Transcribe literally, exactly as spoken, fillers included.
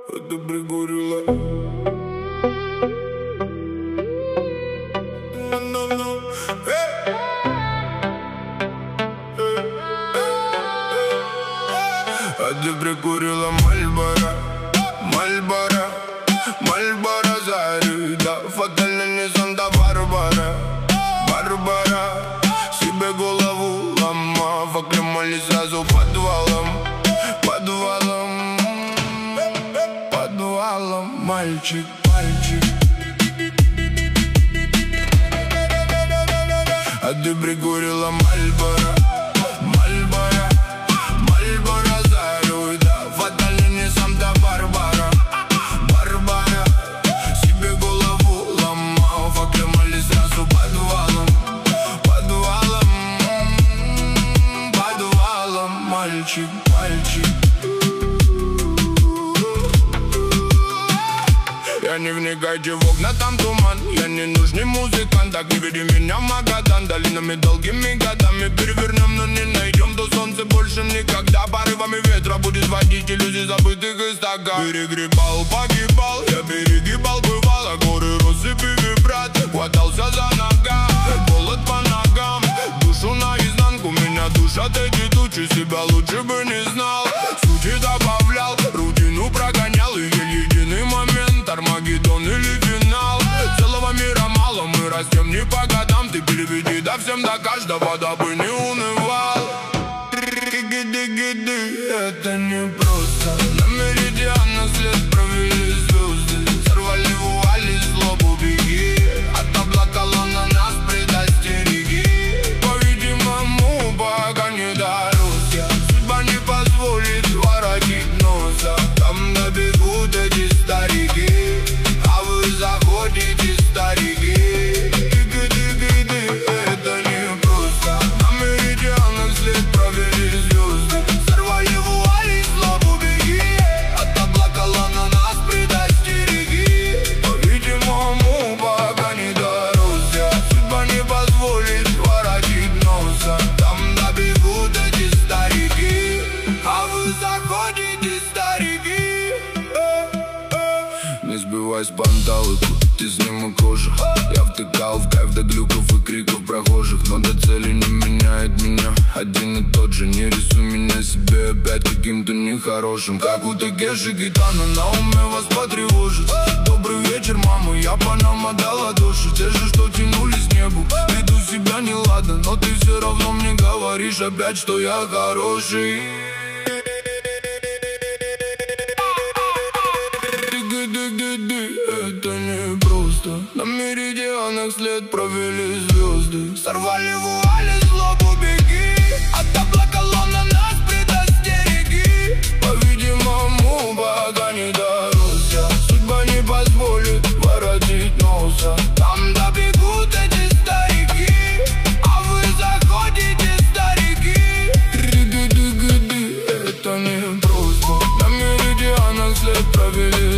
Это пригорело. А ты прикурила Мальборо, Мальборо, Мальборо зарю. Да, фатально не Санта-Барбара, Барбара. Себе голову ломав, оклемали сразу подвалом, подвалом, подвалом. Мальчик, мальчик. А ты прикурила Мальборо, Мальборо, Мальборо зарю. Да, фатально не Санта-Барбара, Барбара. Себе голову ломав, оклемали сразу подвалом, подвалом, подвалом. Мальчик, мальчик. Я не вникайте в окна, там туман. Я не нужный музыкант, так не веди меня в Магадан. Долинами долгими годами перевернем, но не найдем до солнца больше никогда. Порывами ветра будет водить иллюзий забытых истоках. Перегребал, погибал, я перегибал, бывало. Горы россыпи вибрат, хватался за нога. Голод по ногам, душу наизнанку. Меня душат эти тучи, себя лучше бы не знал. Сути добавлял, рутину прогонял. И единый момент, Армагеддон или финал. Целого мира мало, мы растем не по годам. Ты переведи до всем, до каждого, дабы не унывал. Гиды-гиды, это не просто. На меридианах след провели звезды. Сорвали вуали, злобу беги. От облака луна нас предостереги. По-видимому, пока не дорос я. Судьба не позволит воротить носа. Там добегут эти старики, а вы заходите, старики. Гиды-гиды, это не просто. На меридианах след провели звезды. Сорвали вуали, злобу беги. От облака луна нас предостереги. По-видимому, пока не дорос я. Судьба не позволит воротить носа. Там добегут эти старики, а вы заходите, старики. Не сбивай с панталыку, ты с ним кожа. Я втыкал в кайф до глюков и криков прохожих, но до цели не меняет меня один и тот же. Не рисуй меня себе опять каким-то нехорошим. Как у Такеши Китано, на уме вас потревожит. Добрый вечер, мама, я по нам отдала души. Те же, что тянулись к небу, веду себя неладно. Но ты все равно мне говоришь опять, что я хороший. Это не просто. На меридианах след провели звезды. Сорвали вуали, злобу беги. От облака луна нас предостереги. По-видимому, пока не дорос я. Судьба не позволит воротить носа. Там добегут эти старики, а вы заходите, старики. Ри-ди-ди-ди-ди, это не просто. На меридианах след провели